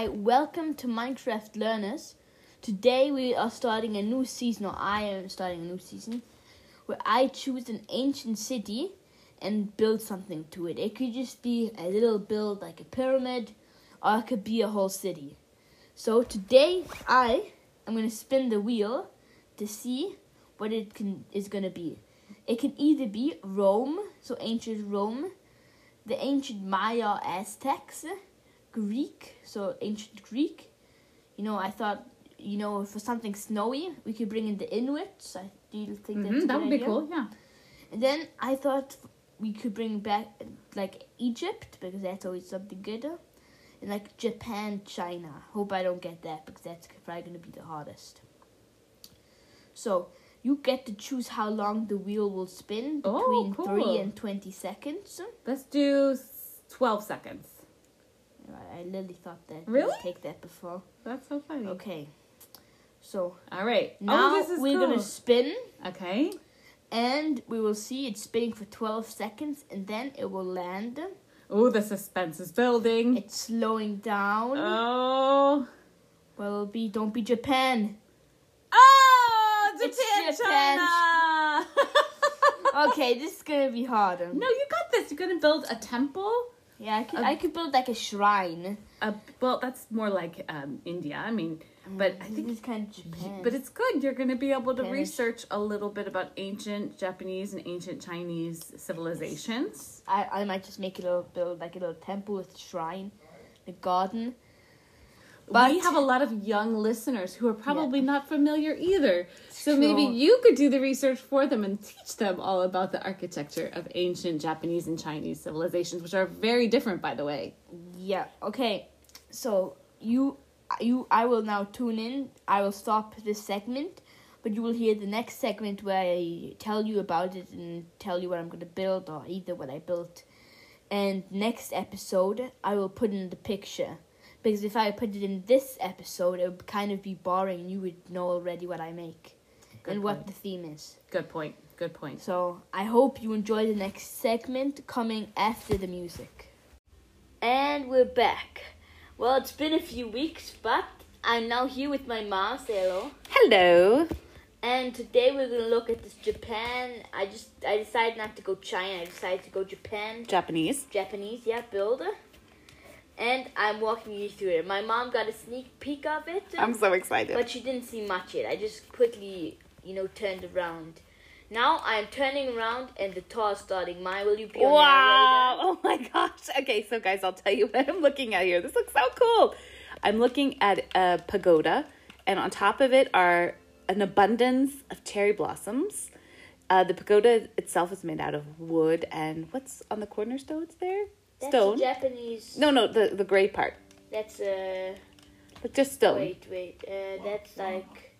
Hi, welcome to Minecraft Learners. Today we are starting a new season, or I am starting a new season, where I choose an ancient city and build something to it. It could just be a little build like a pyramid, or it could be a whole city. So today I am going to spin the wheel to see what is going to be. It can either be Rome, so ancient Rome, the ancient Maya Aztecs, Greek, so ancient Greek. I thought, for something snowy, we could bring in the Inuits. Do you think that's a good that would be idea? cool, yeah. And then I thought we could bring back, like, Egypt, because that's always something good. And, like, Japan, China. Hope I don't get that, because that's probably going to be the hardest. So, you get to choose how long the wheel will spin, between 3 and 20 seconds. Let's do 12 seconds. I literally thought that. Really? I'd take that before. That's so funny. Okay. So. All right. Now this is we're cool. going to spin. Okay. And we will see it spinning for 12 seconds. And then it will land. Oh, the suspense is building. It's slowing down. Oh. Well, don't be Japan. Oh, It's Japan, China. Okay, this is going to be harder. No, you got this. You're going to build a temple? Yeah, I could build like a shrine. Well, that's more like India. I mean, but I think it's kind of Japan. But it's good. You're going to be able to Japanish. research a little bit about ancient Japanese and ancient Chinese civilizations. I might just build like a little temple with a shrine, a garden. But we have a lot of young listeners who are probably not familiar either. So maybe you could do the research for them and teach them all about the architecture of ancient Japanese and Chinese civilizations, which are very different, by the way. Yeah, okay. So I will now tune in. I will stop this segment, but you will hear the next segment where I tell you about it and tell you what I'm going to build, or either what I built. And next episode, I will put in the picture. Because if I put it in this episode, it would kind of be boring, and you would know already what I make. Good and point. What the theme is. Good point. Good point. So, I hope you enjoy the next segment coming after the music. And we're back. Well, it's been a few weeks, but I'm now here with my mom. Say hello. Hello. And today we're going to look at this Japan. I decided not to go China. I decided to go Japan. Japanese, yeah, builder. And I'm walking you through it. My mom got a sneak peek of it. I'm so excited. But she didn't see much yet. I just quickly, turned around. Now I'm turning around and the tour is starting. Maya, will you be on wow! Oh my gosh. Okay, so guys, I'll tell you what I'm looking at here. This looks so cool. I'm looking at a pagoda, and on top of it are an abundance of cherry blossoms. The pagoda itself is made out of wood, and what's on the cornerstones there? That's Stone. Japanese. No, the gray part. That's just stone. Wait. That's like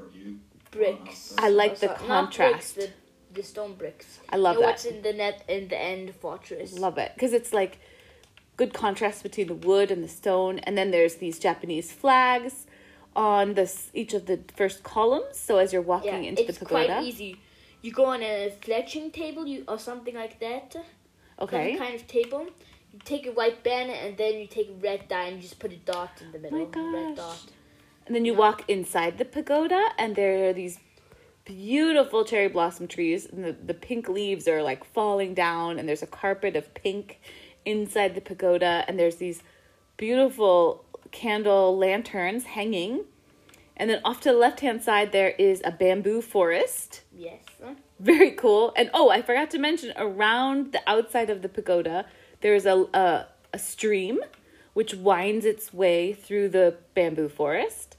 bricks. I like the contrast. Not bricks, the stone bricks. I love that. What's in the end fortress? Love it, because it's like good contrast between the wood and the stone, and then there's these Japanese flags on each of the first columns. So as you're walking into the pagoda, it's quite easy. You go on a fletching table, or something like that. Okay. Some kind of table. You take a white banner and then you take a red dye and you just put a dot in the middle. My gosh. Red dot. And then you walk inside the pagoda, and there are these beautiful cherry blossom trees, and the pink leaves are like falling down, and there's a carpet of pink inside the pagoda, and there's these beautiful candle lanterns hanging. And then off to the left-hand side, there is a bamboo forest. Yes. Very cool. And I forgot to mention, around the outside of the pagoda, there's a stream which winds its way through the bamboo forest.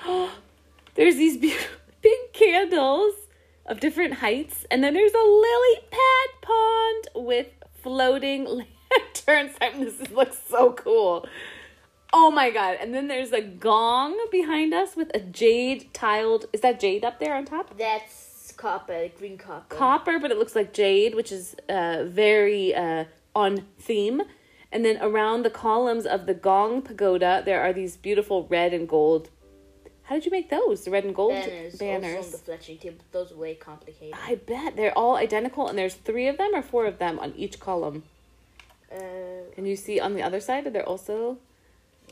There's these beautiful big candles of different heights, and then there's a lily pad pond with floating lanterns. This looks so cool. Oh my god. And then there's a gong behind us with a jade tiled. Is that jade up there on top? That's copper, green copper. Copper, but it looks like jade, which is very on theme. And then around the columns of the gong pagoda, there are these beautiful red and gold. How did you make those? The red and gold banners. Also on the fletching table. Those are way complicated. I bet. They're all identical, and there's 3 of them or 4 of them on each column. Can you see on the other side? Are there also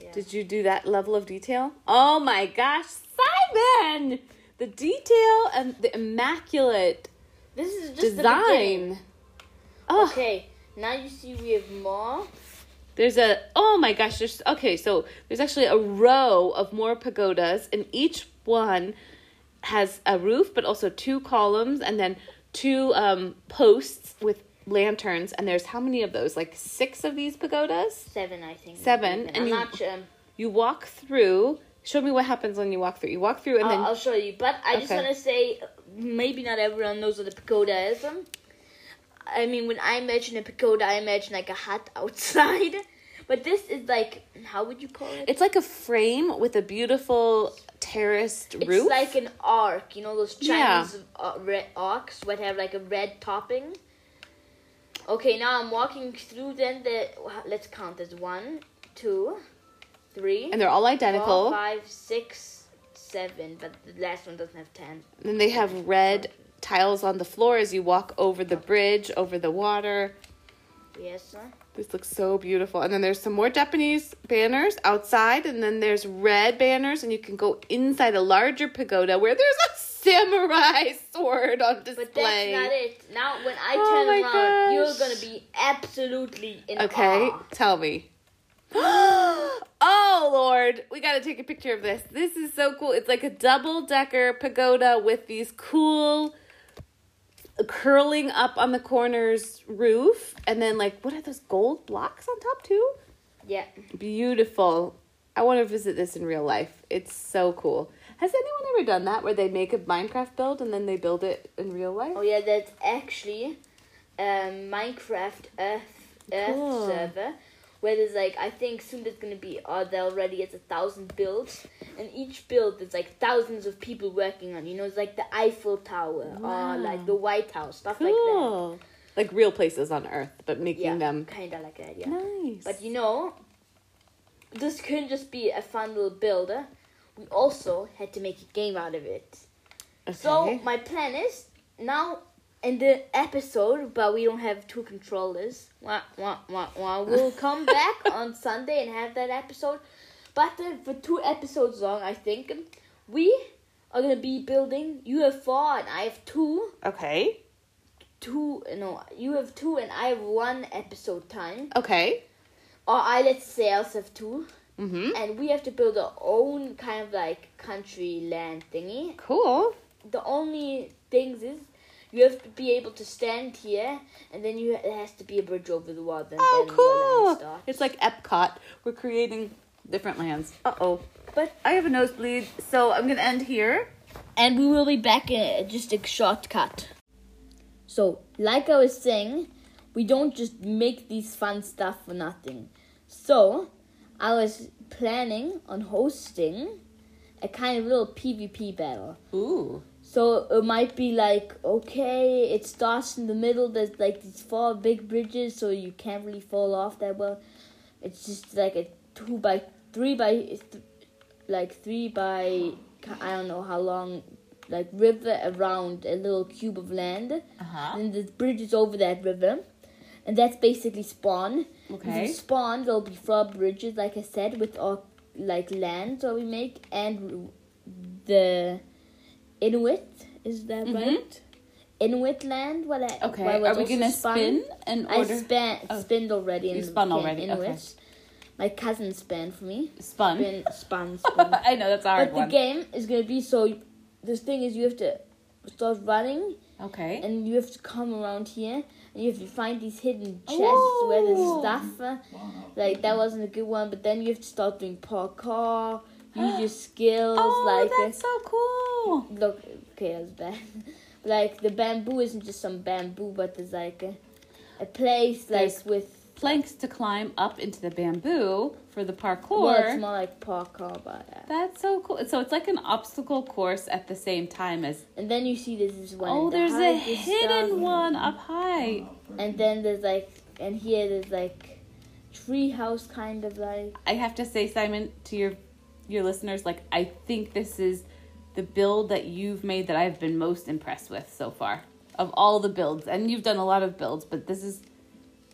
Yeah. Did you do that level of detail? Oh my gosh, Simon! The detail and the immaculate This is just the beginning. design. Oh, Okay, now you see we have more. there's oh my gosh, so there's actually a row of more pagodas, and each one has a roof, but also 2 columns, and then 2 posts with lanterns. And there's how many of those? Like 6 of these pagodas? 7, I think. 7, I'm and not sure. You walk through. Show me what happens when you walk through. You walk through, and then I'll show you. But I just Okay. want to say, maybe not everyone knows what a pagoda is. I mean, when I imagine a pagoda, I imagine like a hut outside. But this is like, how would you call it? it's like a frame with a beautiful terraced It's roof. like an arc. You know those Yeah. Chinese red arcs that have like a red topping? Okay, now I'm walking through then let's count. There's 1, 2, 3, And they're all 4, identical. 5, 6, 7. But the last one doesn't have 10. And then they have red tiles on the floor as you walk over the bridge, over the water. Yes, sir. This looks so beautiful. And then there's some more Japanese banners outside. And then there's red banners. And you can go inside a larger pagoda where there's a samurai sword on display. But that's not it. Now, when I Oh turn my around, you're gosh. going to be absolutely in Okay, awe. tell me. Oh, Lord. We got to take a picture of this. This is so cool. It's like a double-decker pagoda with these cool curling up on the corners roof. And then, like, what are those gold blocks on top, too? Yeah. Beautiful. I want to visit this in real life. It's so cool. Has anyone ever done that where they make a Minecraft build and then they build it in real life? Oh, yeah, that's actually Minecraft Earth Cool. server. Where there's like, I think soon there's going to be, there already is 1,000 builds. And each build, there's like thousands of people working on. You know, it's like the Eiffel Tower Wow. or like the White House, stuff like that. Cool. Like real places on Earth, but making Yeah, them kind of like that, yeah. nice. But you know, this couldn't just be a fun little builder. We also had to make a game out of it. Okay. So my plan is now in the episode, but we don't have 2 controllers. We'll come back on Sunday and have that episode. But for 2 episodes long, I think we are gonna be building. You have 4 and I have 2. Okay. You have 2 and I have 1 episode time. Okay. Or let's say I also have 2. Mm-hmm. And we have to build our own kind of like country land thingy. Cool. The only things is you have to be able to stand here, and then it has to be a bridge over the water. And then your land Oh, cool. starts. It's like Epcot. We're creating different lands. Uh-oh. But I have a nosebleed, so I'm going to end here. and we will be back in just a shortcut. So, like I was saying, we don't just make these fun stuff for nothing. So, I was planning on hosting a kind of little PvP battle. Ooh. So it might be like, okay, it starts in the middle. There's like these 4 big bridges, so you can't really fall off that well. It's just like a 3 by I don't know how long, like river around a little cube of land. Uh-huh. And the bridge is over that river, and that's basically spawn. Okay. If you spawn, there'll be 4 bridges, like I said, with all like land that we make, and the Inuit, is that right? Inuit land. Okay. Are we gonna spin in order? I spinned already. You in spun the already, Inuit. okay. My cousin spun for me. Spun. Spun. I know that's a hard But one. the game is gonna be so. This thing is you have to start running, Okay. and you have to come around here, and you have to find these hidden chests where there's stuff. Like that wasn't a good one, but then you have to start doing parkour, use your skills. That's so cool. Look, okay, that was bad. Like the bamboo isn't just some bamboo, but there's like a place like There's with. Planks to climb up into the bamboo for the parkour. Well, it's more like parkour, but That's so cool. So it's like an obstacle course at the same time as. and then you see there's this one. Oh, in the there's a highest hidden stuff. one up high. And then there's like, and here there's like tree house kind of like. I have to say, Simon, to your listeners, like I think this is the build that you've made that I've been most impressed with so far of all the builds. And you've done a lot of builds, but this is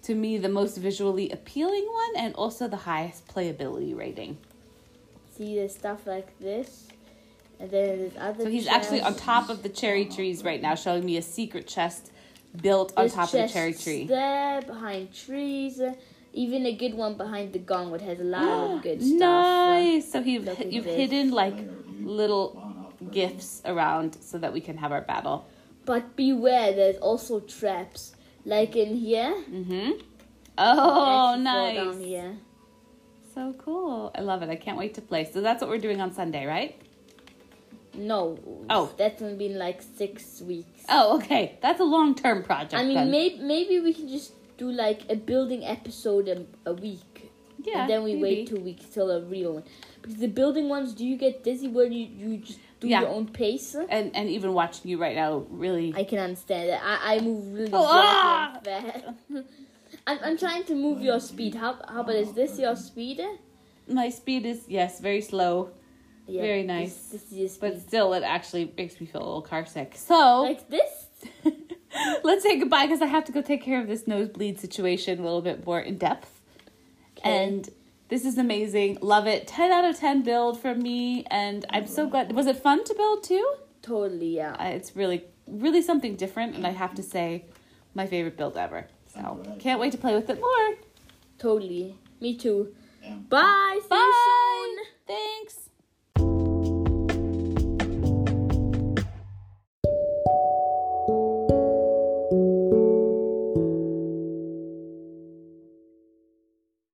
to me, the most visually appealing one and also the highest playability rating. See, there's stuff like this. And then there's other So he's chests. actually on top of the cherry trees right now, showing me a secret chest built on There's top of the chests cherry tree. there, behind trees. Even a good one behind the gong, which has a lot of good stuff. Nice! So you've Look at this. hidden like little gifts around so that we can have our battle. But beware, there's also traps. Like in here. Mm-hmm. Oh, Actually fall down nice. here. So cool. I love it. I can't wait to play. So that's what we're doing on Sunday, right? No. Oh. That's gonna be in like 6 weeks. Oh, okay. That's a long-term project. I mean, then. maybe we can just do like a building episode a week. Yeah, And then we maybe. wait 2 weeks till a real one. Because the building ones, do you get dizzy where you just do Yeah. your own pace? And even watching you right now, really. I can understand that. I move really Ah! fast. I'm trying to move your speed. How about is this your speed? My speed is, yes, very slow. Yeah, Very nice. This is your speed. But still, it actually makes me feel a little car sick. So, Like this? let's say goodbye because I have to go take care of this nosebleed situation a little bit more in depth. Okay. And this is amazing. Love it. 10 out of 10 build from me. And I'm so glad. Was it fun to build too? Totally, yeah. It's really, really something different. And I have to say, my favorite build ever. So, can't wait to play with it more. Totally. Me too. Bye. See you Bye. soon.